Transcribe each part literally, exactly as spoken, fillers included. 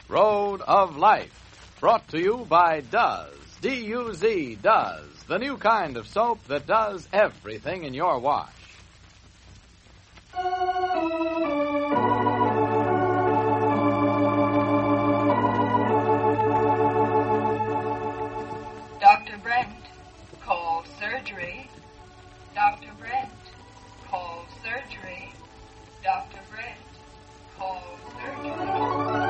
Road of Life, brought to you by Duz, D U Z, Duz, the new kind of soap that does everything in your wash. Doctor Brent, call surgery. Doctor Brent, call surgery. Doctor Brent, call surgery.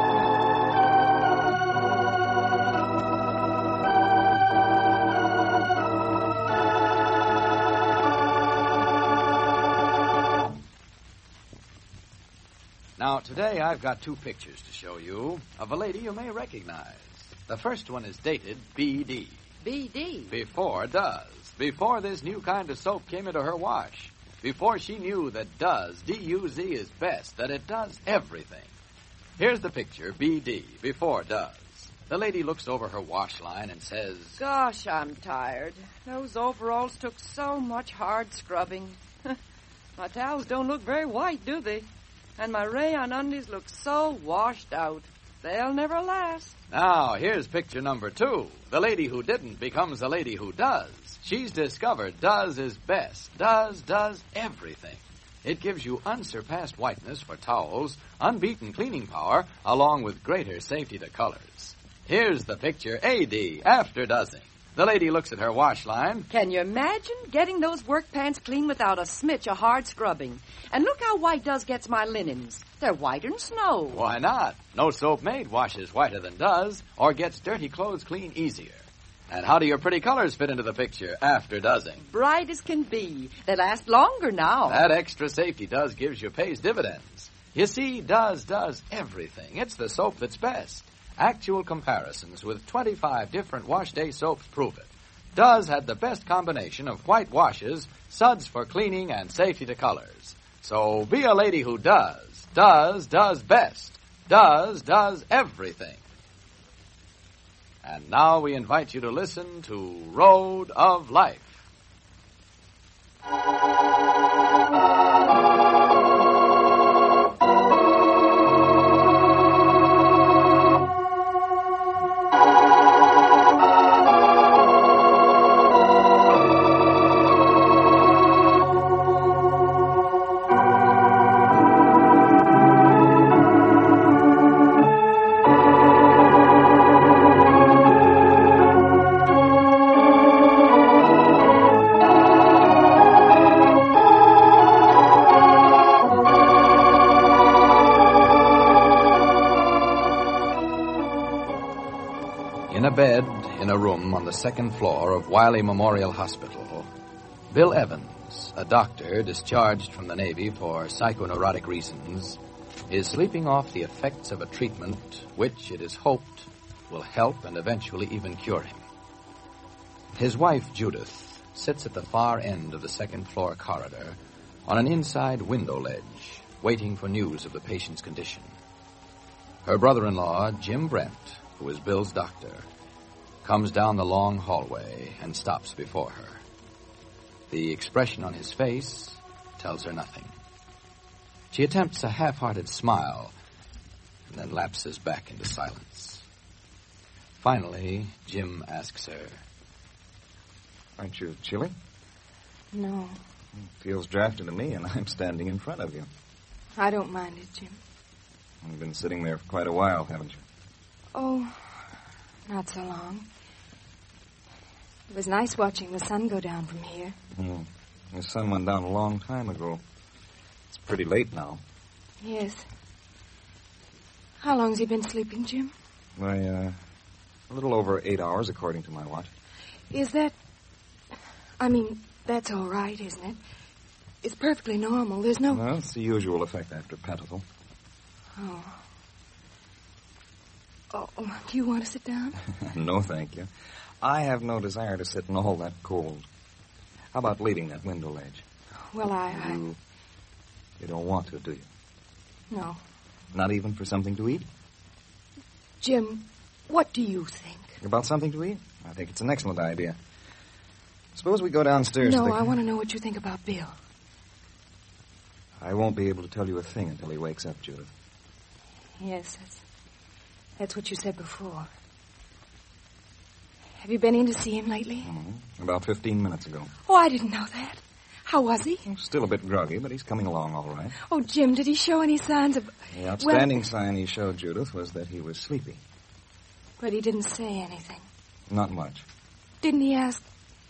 Now, today I've got two pictures to show you of a lady you may recognize. The first one is dated B D. B D? Before Duz. Before this new kind of soap came into her wash. Before she knew that Duz, D U Z, is best, that it does everything. Here's the picture, B D, before Duz. The lady looks over her wash line and says, Gosh, I'm tired. Those overalls took so much hard scrubbing. My towels don't look very white, do they? And my rayon undies look so washed out. They'll never last. Now, here's picture number two. The lady who didn't becomes the lady who does. She's discovered Duz is best. Duz does everything. It gives you unsurpassed whiteness for towels, unbeaten cleaning power, along with greater safety to colors. Here's the picture A D, after Duzzing. The lady looks at her wash line. Can you imagine getting those work pants clean without a smidge of hard scrubbing? And look how white Duz gets my linens. They're whiter than snow. Why not? No soap made washes whiter than Duz or gets dirty clothes clean easier. And how do your pretty colors fit into the picture after Duzzing? Bright as can be. They last longer now. That extra safety Duz gives you pays dividends. You see, Duz does everything. It's the soap that's best. Actual comparisons with twenty-five different wash day soaps prove it. Duz had the best combination of white washes, suds for cleaning, and safety to colors. So be a lady who does. Duz does best. Duz does everything. And now we invite you to listen to Road of Life. In a bed in a room on the second floor of Wiley Memorial Hospital, Bill Evans, a doctor discharged from the Navy for psychoneurotic reasons, is sleeping off the effects of a treatment which, it is hoped, will help and eventually even cure him. His wife, Judith, sits at the far end of the second floor corridor on an inside window ledge, waiting for news of the patient's condition. Her brother-in-law, Jim Brent, who is Bill's doctor, comes down the long hallway and stops before her. The expression on his face tells her nothing. She attempts a half-hearted smile and then lapses back into silence. Finally, Jim asks her, Aren't you chilly? No, It feels drafty to me, and I'm standing in front of you. I don't mind it, Jim. You've been sitting there for quite a while, haven't you? Oh, not so long. It was nice watching the sun go down from here. Hmm. The sun went down a long time ago. It's pretty late now. Yes. How long's he been sleeping, Jim? Why, uh, a little over eight hours, according to my watch. Is that... I mean, that's all right, isn't it? It's perfectly normal. There's no... Well, it's the usual effect after Pentothal. Oh. Oh, do you want to sit down? No, thank you. I have no desire to sit in all that cold. How about leaving that window ledge? Well, I... I... You, you don't want to, do you? No. Not even for something to eat? Jim, what do you think? About something to eat? I think it's an excellent idea. Suppose we go downstairs No, to the... I want to know what you think about Bill. I won't be able to tell you a thing until he wakes up, Judith. Yes, that's, That's what you said before. Have you been in to see him lately? Mm-hmm. About fifteen minutes ago. Oh, I didn't know that. How was he? Still a bit groggy, but he's coming along all right. Oh, Jim, did he show any signs of... The outstanding well... sign he showed Judith was that he was sleepy. But he didn't say anything. Not much. Didn't he ask...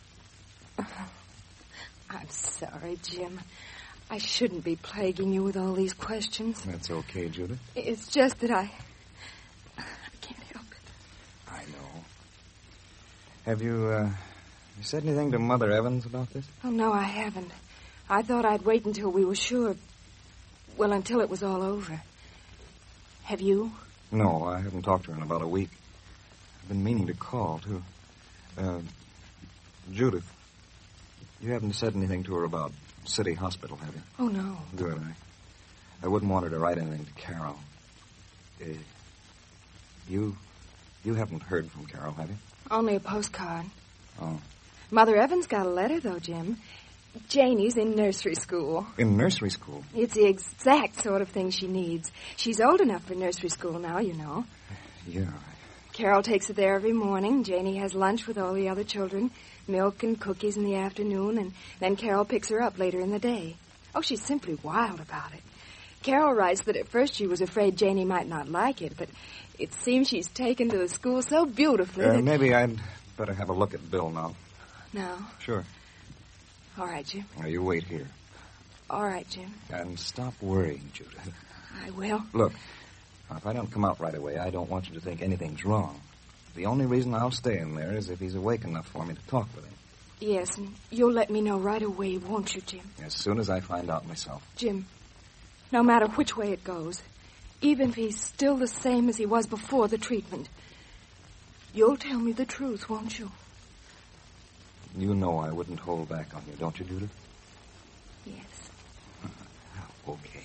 I'm sorry, Jim. I shouldn't be plaguing you with all these questions. That's okay, Judith. It's just that I... I can't help it. I know. Have you, uh... You said anything to Mother Evans about this? Oh, no, I haven't. I thought I'd wait until we were sure. Well, until it was all over. Have you? No, I haven't talked to her in about a week. I've been meaning to call, too. Uh, Judith, you haven't said anything to her about City Hospital, have you? Oh, no. Good. I, I wouldn't want her to write anything to Carol. Uh, you, you haven't heard from Carol, have you? Only a postcard. Oh. Mother Evans got a letter, though, Jim. Janie's in nursery school. In nursery school? It's the exact sort of thing she needs. She's old enough for nursery school now, you know. Yeah. Carol takes her there every morning. Janie has lunch with all the other children, milk and cookies in the afternoon, and then Carol picks her up later in the day. Oh, she's simply wild about it. Carol writes that at first she was afraid Janie might not like it, but it seems she's taken to the school so beautifully uh, that... Maybe I'd better have a look at Bill now. No? Sure. All right, Jim. Now, you wait here. All right, Jim. And stop worrying, Judith. I will. Look, if I don't come out right away, I don't want you to think anything's wrong. The only reason I'll stay in there is if he's awake enough for me to talk with him. Yes, and you'll let me know right away, won't you, Jim? As soon as I find out myself. Jim, no matter which way it goes, even if he's still the same as he was before the treatment, you'll tell me the truth, won't you? You know I wouldn't hold back on you, don't you, Judith? Yes. Okay.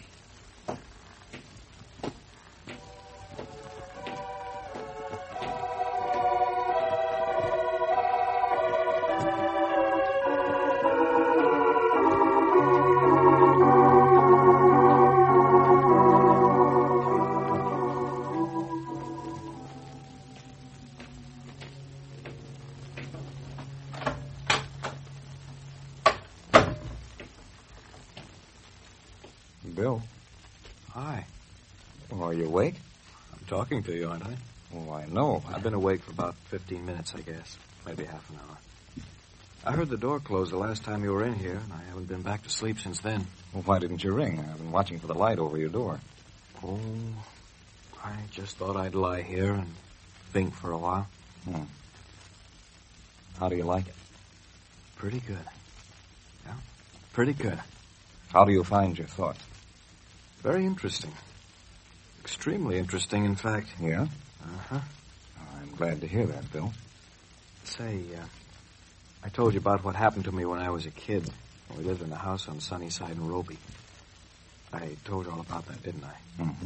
Bill. Hi. Oh, are you awake? I'm talking to you, aren't I? Oh, I know. I've been awake for about fifteen minutes, I guess. Maybe half an hour. I heard the door close the last time you were in here, and I haven't been back to sleep since then. Well, why didn't you ring? I've been watching for the light over your door. Oh, I just thought I'd lie here and think for a while. Hmm. How do you like it? Pretty good. Yeah, pretty good. How do you find your thoughts? Very interesting. Extremely interesting, in fact. Yeah? Uh-huh. Oh, I'm glad to hear that, Bill. Say, uh, I told you about what happened to me when I was a kid. When we lived in the house on Sunnyside and Roby. I told you all about that, didn't I? Mm-hmm.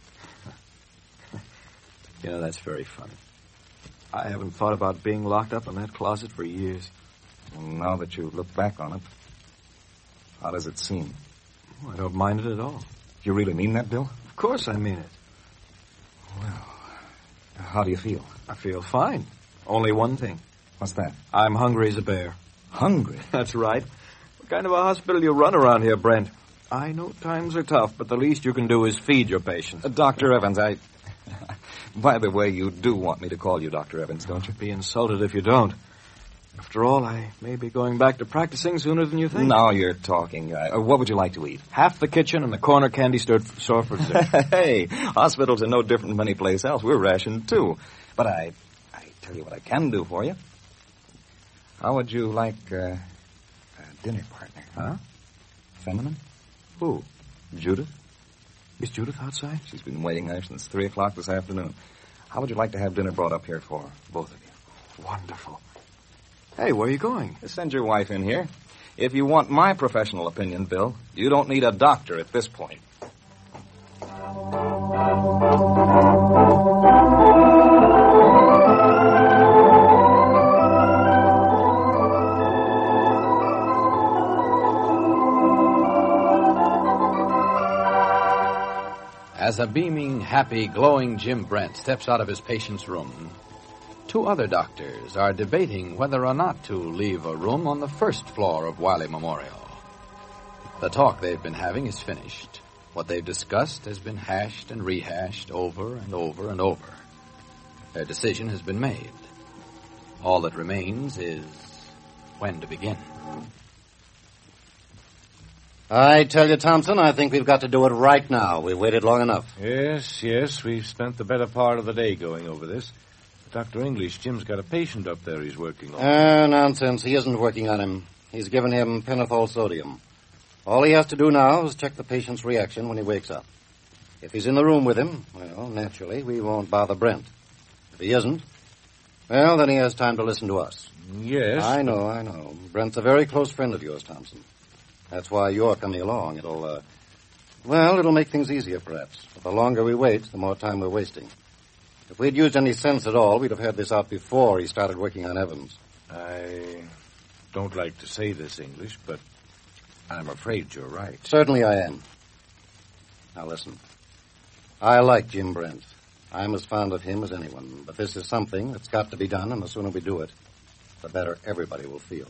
You know, that's very funny. I haven't thought about being locked up in that closet for years. Well, now that you look back on it, how does it seem? Oh, I don't mind it at all. You really mean that, Bill? Of course I mean it. Well, how do you feel? I feel fine. Only one thing. What's that? I'm hungry as a bear. Hungry? That's right. What kind of a hospital you run around here, Brent? I know times are tough, but the least you can do is feed your patients. Uh, Doctor Evans, I... By the way, you do want me to call you Doctor Evans, don't you? Be insulted if you don't. After all, I may be going back to practicing sooner than you think. Now you're talking. Uh, what would you like to eat? Half the kitchen and the corner candy store for dessert. Hey, hospitals are no different from any place else. We're rationed, too. But I I tell you what I can do for you. How would you like uh, a dinner partner? Huh? Feminine? Who? Judith? Is Judith outside? She's been waiting there since three o'clock this afternoon. How would you like to have dinner brought up here for both of you? Wonderful. Hey, where are you going? Send your wife in here. If you want my professional opinion, Bill, you don't need a doctor at this point. As As a beaming, happy, glowing Jim Brent steps out of his patient's room, two other doctors are debating whether or not to leave a room on the first floor of Wiley Memorial. The talk they've been having is finished. What they've discussed has been hashed and rehashed over and over and over. Their decision has been made. All that remains is when to begin. I tell you, Thompson, I think we've got to do it right now. We've waited long enough. Yes, yes, we've spent the better part of the day going over this. Doctor English, Jim's got a patient up there he's working on. Ah, uh, nonsense. He isn't working on him. He's given him pentothal sodium. All he has to do now is check the patient's reaction when he wakes up. If he's in the room with him, well, naturally, we won't bother Brent. If he isn't, well, then he has time to listen to us. Yes. I know, I know. Brent's a very close friend of yours, Thompson. That's why you're coming along. It'll, uh, well, it'll make things easier, perhaps. But the longer we wait, the more time we're wasting. If we'd used any sense at all, we'd have had this out before he started working on Evans. I don't like to say this, English, but I'm afraid you're right. Certainly I am. Now listen. I like Jim Brent. I'm as fond of him as anyone. But this is something that's got to be done, and the sooner we do it, the better everybody will feel.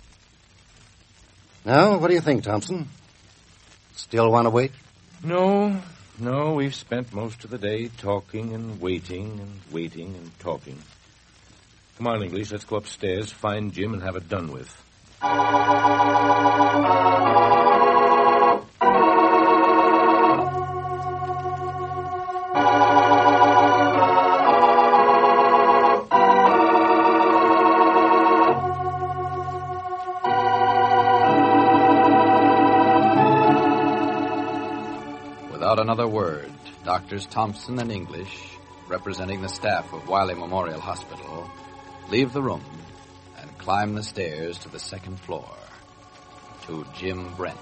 Now, what do you think, Thompson? Still want to wait? No, no, we've spent most of the day talking and waiting and waiting and talking. Come on, English, let's go upstairs, find Jim, and have it done with. Without another word, Doctors Thompson and English, representing the staff of Wiley Memorial Hospital, leave the room and climb the stairs to the second floor to Jim Brent.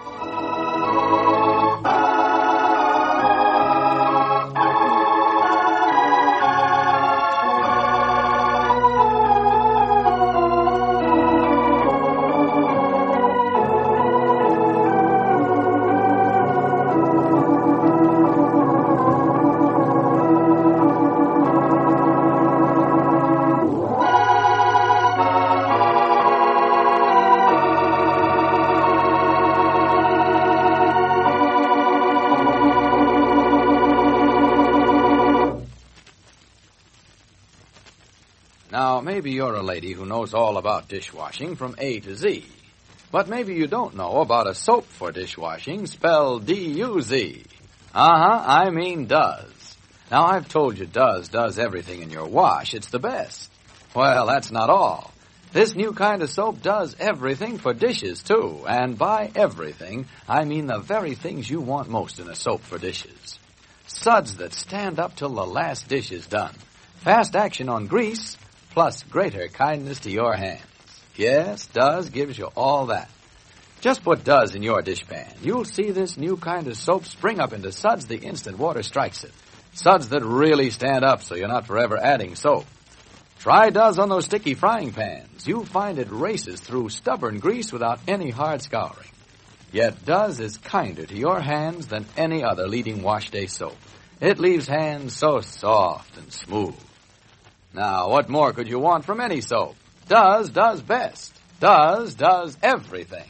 Now, maybe you're a lady who knows all about dishwashing from A to Z. But maybe you don't know about a soap for dishwashing spelled D U Z. Uh-huh, I mean does. Now, I've told you does does everything in your wash. It's the best. Well, that's not all. This new kind of soap does everything for dishes, too. And by everything, I mean the very things you want most in a soap for dishes. Suds that stand up till the last dish is done. Fast action on grease, plus greater kindness to your hands. Yes, Does gives you all that. Just put Does in your dishpan. You'll see this new kind of soap spring up into suds the instant water strikes it. Suds that really stand up so you're not forever adding soap. Try Does on those sticky frying pans. You'll find it races through stubborn grease without any hard scouring. Yet Does is kinder to your hands than any other leading wash day soap. It leaves hands so soft and smooth. Now, what more could you want from any soap? Does does best. Does does everything.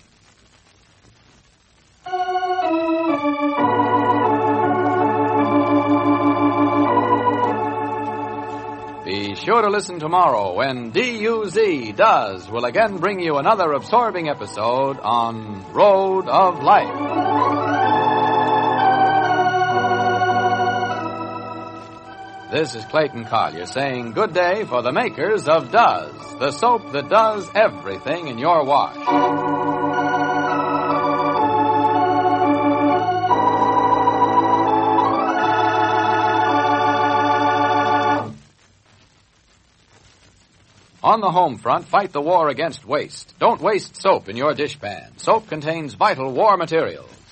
Be sure to listen tomorrow when D U Z Does will again bring you another absorbing episode on Road of Life. This is Clayton Collier saying good day for the makers of Does, the soap that does everything in your wash. On the home front, fight the war against waste. Don't waste soap in your dishpan. Soap contains vital war materials.